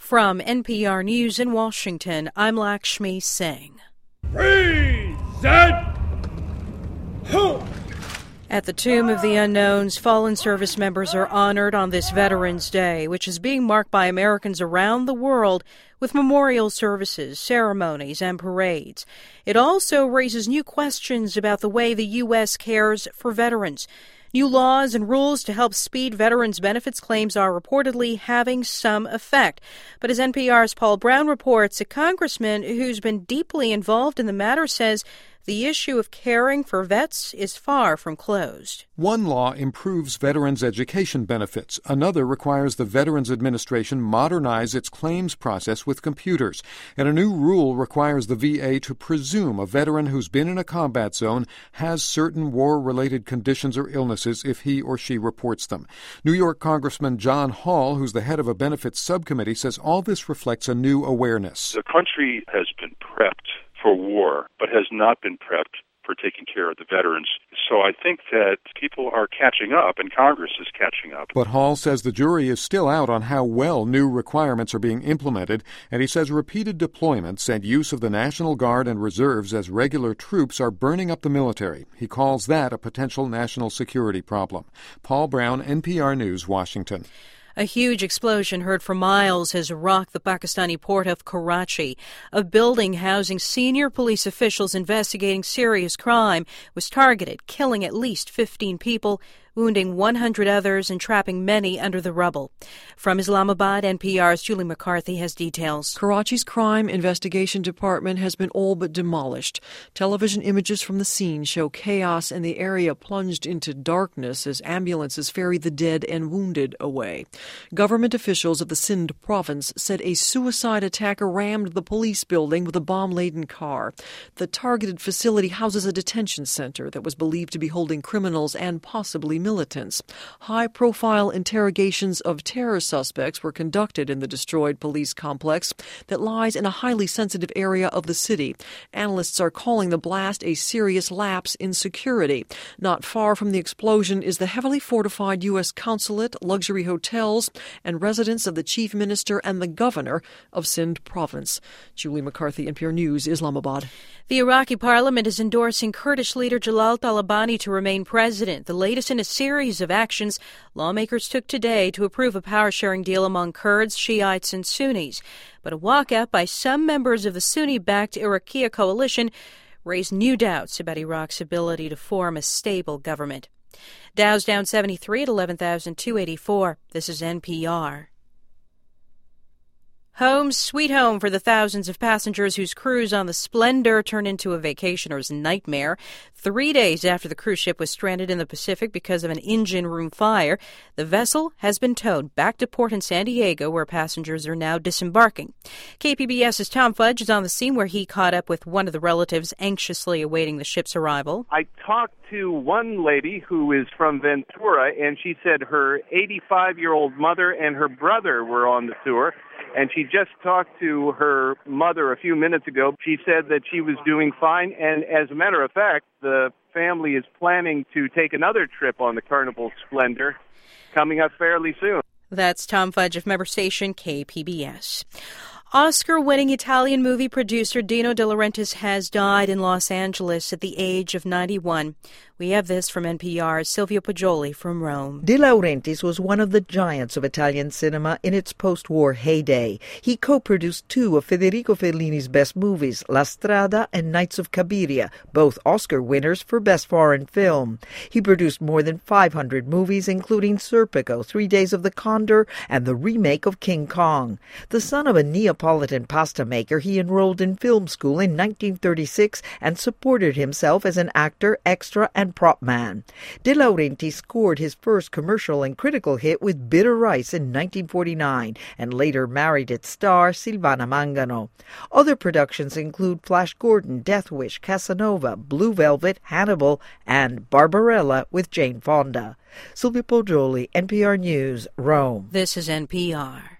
From NPR News in Washington, I'm Lakshmi Singh. Present! At the Tomb of the Unknowns, fallen service members are honored on this Veterans Day, which is being marked by Americans around the world with memorial services, ceremonies, and parades. It also raises new questions about the way the U.S. cares for veterans. New laws and rules to help speed veterans' benefits claims are reportedly having some effect. But as NPR's Paul Brown reports, a congressman who's been deeply involved in the matter says the issue of caring for vets is far from closed. One law improves veterans' education benefits. Another requires the Veterans Administration modernize its claims process with computers. And a new rule requires the VA to presume a veteran who's been in a combat zone has certain war-related conditions or illnesses if he or she reports them. New York Congressman John Hall, who's the head of a benefits subcommittee, says all this reflects a new awareness. The country has been prepped for war, but has not been prepped for taking care of the veterans. So I think that people are catching up, and Congress is catching up. But Hall says the jury is still out on how well new requirements are being implemented, and he says repeated deployments and use of the National Guard and reserves as regular troops are burning up the military. He calls that a potential national security problem. Paul Brown, NPR News, Washington. A huge explosion heard for miles has rocked the Pakistani port of Karachi. A building housing senior police officials investigating serious crime was targeted, killing at least 15 people, wounding 100 others and trapping many under the rubble. From Islamabad, NPR's Julie McCarthy has details. Karachi's Crime Investigation Department has been all but demolished. Television images from the scene show chaos and the area plunged into darkness as ambulances ferried the dead and wounded away. Government officials of the Sindh province said a suicide attacker rammed the police building with a bomb-laden car. The targeted facility houses a detention center that was believed to be holding criminals and possibly militants. High-profile interrogations of terror suspects were conducted in the destroyed police complex that lies in a highly sensitive area of the city. Analysts are calling the blast a serious lapse in security. Not far from the explosion is the heavily fortified U.S. consulate, luxury hotels, and residence of the chief minister and the governor of Sindh province. Julie McCarthy, NPR News, Islamabad. The Iraqi parliament is endorsing Kurdish leader Jalal Talabani to remain president, the latest in a series of actions lawmakers took today to approve a power-sharing deal among Kurds, Shiites, and Sunnis. But a walkout by some members of the Sunni-backed Iraqi coalition raised new doubts about Iraq's ability to form a stable government. Dow's down 73 at 11,284. This is NPR. Home sweet home for the thousands of passengers whose cruise on the Splendor turned into a vacationer's nightmare. 3 days after the cruise ship was stranded in the Pacific because of an engine room fire, the vessel has been towed back to port in San Diego, where passengers are now disembarking. KPBS's Tom Fudge is on the scene, where he caught up with one of the relatives anxiously awaiting the ship's arrival. I talked to one lady who is from Ventura, and she said her 85-year-old mother and her brother were on the tour. And she just talked to her mother a few minutes ago. She said that she was doing fine. And as a matter of fact, the family is planning to take another trip on the Carnival Splendor coming up fairly soon. That's Tom Fudge of member station KPBS. Oscar-winning Italian movie producer Dino De Laurentiis has died in Los Angeles at the age of 91. We have this from NPR's Silvio Poggioli from Rome. De Laurentiis was one of the giants of Italian cinema in its post-war heyday. He co-produced two of Federico Fellini's best movies, La Strada and Nights of Cabiria, both Oscar winners for Best Foreign Film. He produced more than 500 movies, including Serpico, 3 Days of the Condor, and the remake of King Kong. The son of a Neapolitan pasta maker, he enrolled in film school in 1936 and supported himself as an actor, extra, and prop man. De Laurentiis scored his first commercial and critical hit with Bitter Rice in 1949 and later married its star Silvana Mangano. Other productions include Flash Gordon, Death Wish, Casanova, Blue Velvet, Hannibal, and Barbarella with Jane Fonda. Silvio Poggioli, NPR News, Rome. This is NPR.